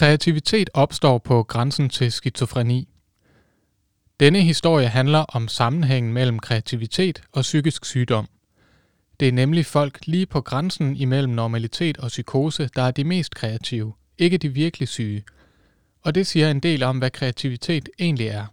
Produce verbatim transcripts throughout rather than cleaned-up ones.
Kreativitet opstår på grænsen til skizofreni. Denne historie handler om sammenhængen mellem kreativitet og psykisk sygdom. Det er nemlig folk lige på grænsen imellem normalitet og psykose, der er de mest kreative, ikke de virkelig syge. Og det siger en del om, hvad kreativitet egentlig er.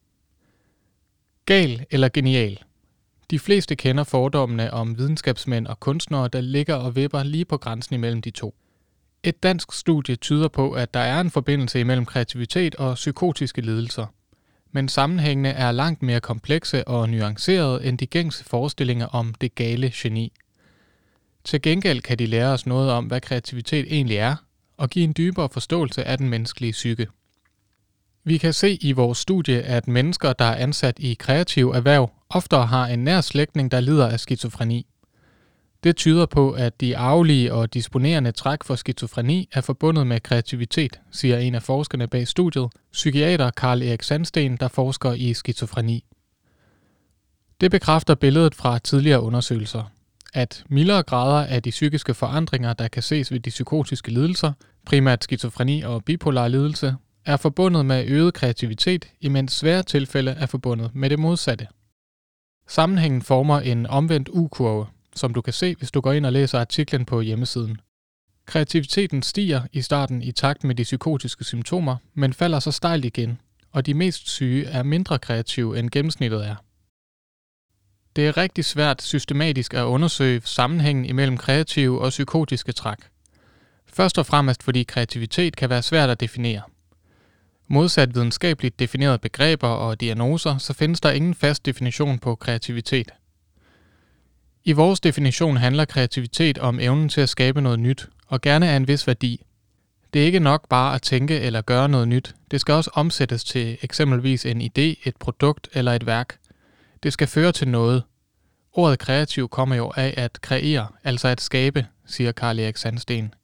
Gal eller genial? De fleste kender fordommene om videnskabsmænd og kunstnere, der ligger og vipper lige på grænsen imellem de to. Et dansk studie tyder på, at der er en forbindelse imellem kreativitet og psykotiske lidelser. Men sammenhængene er langt mere komplekse og nuancerede end de gængse forestillinger om det gale geni. Til gengæld kan de lære os noget om, hvad kreativitet egentlig er, og give en dybere forståelse af den menneskelige psyke. Vi kan se i vores studie, at mennesker, der er ansat i kreative erhverv, oftere har en nær slægtning, der lider af skizofreni. Det tyder på, at de arvelige og disponerende træk for skizofreni er forbundet med kreativitet, siger en af forskerne bag studiet, psykiater Carl Erik Sandsten, der forsker i skizofreni. Det bekræfter billedet fra tidligere undersøgelser, at mildere grader af de psykiske forandringer, der kan ses ved de psykotiske lidelser, primært skizofreni og bipolar lidelse, er forbundet med øget kreativitet, imens svære tilfælde er forbundet med det modsatte. Sammenhængen former en omvendt U-kurve, som du kan se, hvis du går ind og læser artiklen på hjemmesiden. Kreativiteten stiger i starten i takt med de psykotiske symptomer, men falder så stejlt igen, og de mest syge er mindre kreative end gennemsnittet er. Det er rigtig svært systematisk at undersøge sammenhængen imellem kreative og psykotiske træk. Først og fremmest fordi kreativitet kan være svært at definere. Modsat videnskabeligt definerede begreber og diagnoser, så findes der ingen fast definition på kreativitet. I vores definition handler kreativitet om evnen til at skabe noget nyt, og gerne af en vis værdi. Det er ikke nok bare at tænke eller gøre noget nyt. Det skal også omsættes til eksempelvis en idé, et produkt eller et værk. Det skal føre til noget. Ordet kreativ kommer jo af at kreere, altså at skabe, siger Carl Erik Sandsten.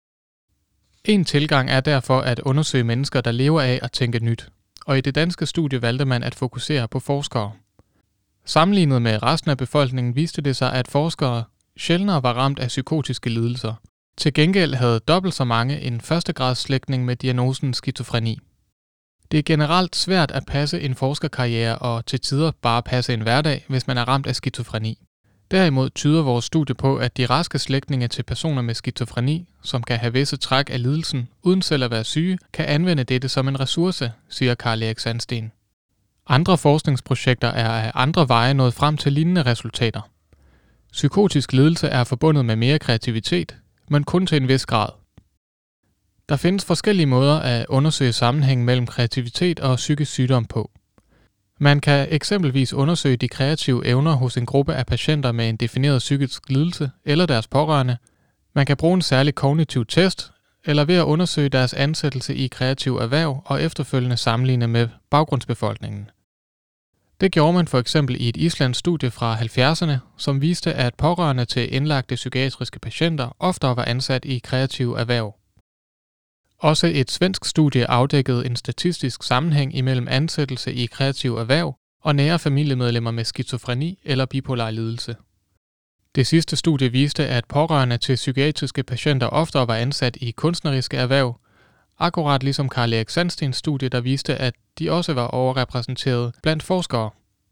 En tilgang er derfor at undersøge mennesker, der lever af at tænke nyt, og i det danske studie valgte man at fokusere på forskere. Sammenlignet med resten af befolkningen viste det sig, at forskere sjældnere var ramt af psykotiske lidelser. Til gengæld havde dobbelt så mange en førstegradsslægtning med diagnosen skizofreni. Det er generelt svært at passe en forskerkarriere og til tider bare passe en hverdag, hvis man er ramt af skizofreni. Derimod tyder vores studie på, at de raske slægtninge til personer med skizofreni, som kan have visse træk af lidelsen uden selv at være syge, kan anvende dette som en ressource, siger Carl Erik Sandsten. Andre forskningsprojekter er af andre veje nået frem til lignende resultater. Psykotisk lidelse er forbundet med mere kreativitet, men kun til en vis grad. Der findes forskellige måder at undersøge sammenhængen mellem kreativitet og psykisk sygdom på. Man kan eksempelvis undersøge de kreative evner hos en gruppe af patienter med en defineret psykisk lidelse eller deres pårørende. Man kan bruge en særlig kognitiv test, eller ved at undersøge deres ansættelse i kreativ erhverv og efterfølgende sammenligne med baggrundsbefolkningen. Det gjorde man for eksempel i et islandsk studie fra halvfjerdserne, som viste, at pårørende til indlagte psykiatriske patienter oftere var ansat i kreative erhverv. Også et svensk studie afdækkede en statistisk sammenhæng imellem ansættelse i kreative erhverv og nære familiemedlemmer med skizofreni eller bipolar lidelse. Det sidste studie viste, at pårørende til psykiatriske patienter oftere var ansat i kunstneriske erhverv, akkurat ligesom Carl Erik Sandstens studie, der viste, at de også var overrepræsenteret blandt forskere.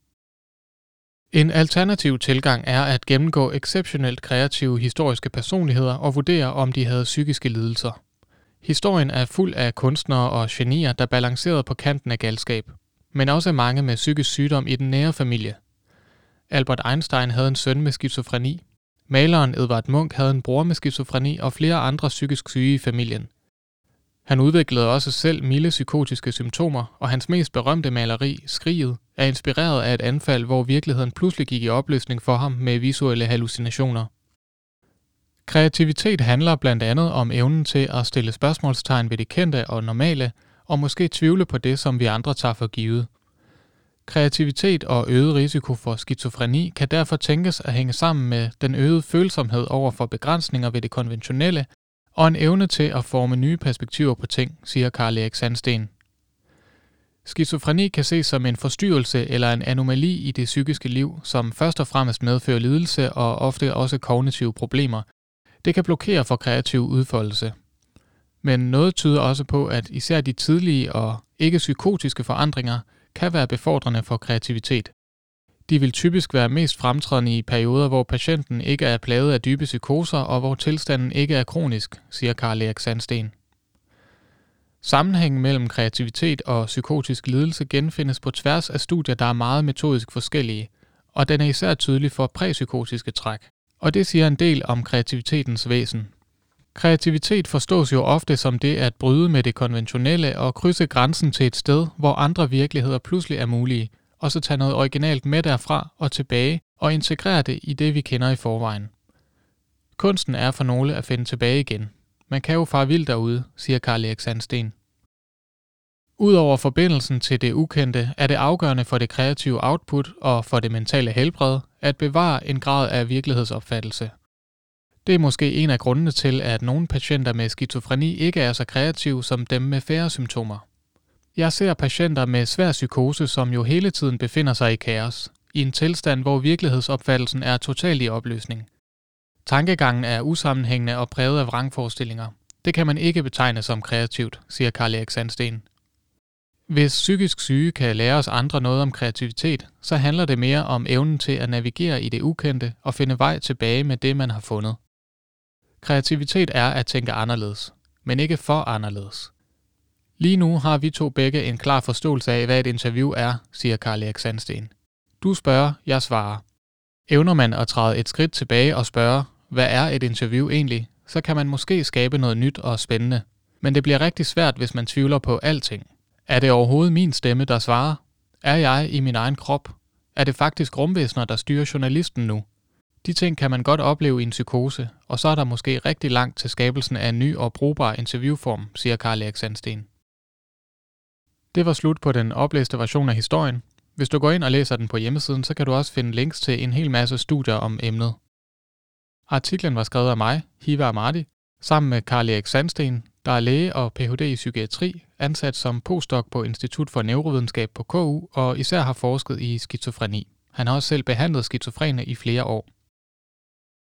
En alternativ tilgang er at gennemgå exceptionelt kreative historiske personligheder og vurdere, om de havde psykiske lidelser. Historien er fuld af kunstnere og genier, der balancerede på kanten af galskab, men også mange med psykisk sygdom i den nære familie. Albert Einstein havde en søn med skizofreni. Maleren Edvard Munch havde en bror med skizofreni og flere andre psykisk syge i familien. Han udviklede også selv milde psykotiske symptomer, og hans mest berømte maleri, Skriget, er inspireret af et anfald, hvor virkeligheden pludselig gik i opløsning for ham med visuelle hallucinationer. Kreativitet handler blandt andet om evnen til at stille spørgsmålstegn ved det kendte og normale, og måske tvivle på det, som vi andre tager for givet. Kreativitet og øget risiko for skizofreni kan derfor tænkes at hænge sammen med den øgede følsomhed over for begrænsninger ved det konventionelle, og en evne til at forme nye perspektiver på ting, siger Carl Erik Sandsten. Skizofreni kan ses som en forstyrrelse eller en anomali i det psykiske liv, som først og fremmest medfører lidelse og ofte også kognitive problemer. Det kan blokere for kreativ udfoldelse. Men noget tyder også på, at især de tidlige og ikke-psykotiske forandringer kan være befordrende for kreativitet. De vil typisk være mest fremtrædende i perioder, hvor patienten ikke er plaget af dybe psykoser og hvor tilstanden ikke er kronisk, siger Carl Erik Sandsten. Sammenhængen mellem kreativitet og psykotisk lidelse genfindes på tværs af studier, der er meget metodisk forskellige, og den er især tydelig for præpsykotiske træk. Og det siger en del om kreativitetens væsen. Kreativitet forstås jo ofte som det at bryde med det konventionelle og krydse grænsen til et sted, hvor andre virkeligheder pludselig er mulige, og så tage noget originalt med derfra og tilbage og integrere det i det, vi kender i forvejen. Kunsten er for nogle at finde tilbage igen. Man kan jo fare vildt derude, siger Carl Erik Sandsten. Udover forbindelsen til det ukendte, er det afgørende for det kreative output og for det mentale helbred at bevare en grad af virkelighedsopfattelse. Det er måske en af grundene til, at nogle patienter med skizofreni ikke er så kreative som dem med færre symptomer. Jeg ser patienter med svær psykose, som jo hele tiden befinder sig i kaos, i en tilstand, hvor virkelighedsopfattelsen er totalt i opløsning. Tankegangen er usammenhængende og præget af vrangforestillinger. Det kan man ikke betegne som kreativt, siger Carl Erik Sandsten. Hvis psykisk syge kan lære os andre noget om kreativitet, så handler det mere om evnen til at navigere i det ukendte og finde vej tilbage med det, man har fundet. Kreativitet er at tænke anderledes, men ikke for anderledes. Lige nu har vi to begge en klar forståelse af, hvad et interview er, siger Carl Erik Sandsten. Du spørger, jeg svarer. Evner man at træde et skridt tilbage og spørge, hvad er et interview egentlig, så kan man måske skabe noget nyt og spændende. Men det bliver rigtig svært, hvis man tvivler på alting. Er det overhovedet min stemme, der svarer? Er jeg i min egen krop? Er det faktisk rumvæsener, der styrer journalisten nu? De ting kan man godt opleve i en psykose, og så er der måske rigtig langt til skabelsen af en ny og brugbar interviewform, siger Carl Erik Sandsten. Det var slut på den oplæste version af historien. Hvis du går ind og læser den på hjemmesiden, så kan du også finde links til en hel masse studier om emnet. Artiklen var skrevet af mig, Hiva Ahmadi, sammen med Carl Erik Sandsten, der er læge og P H D i psykiatri, ansat som postdoc på Institut for Neurovidenskab på K U og især har forsket i skizofreni. Han har også selv behandlet skizofrene i flere år.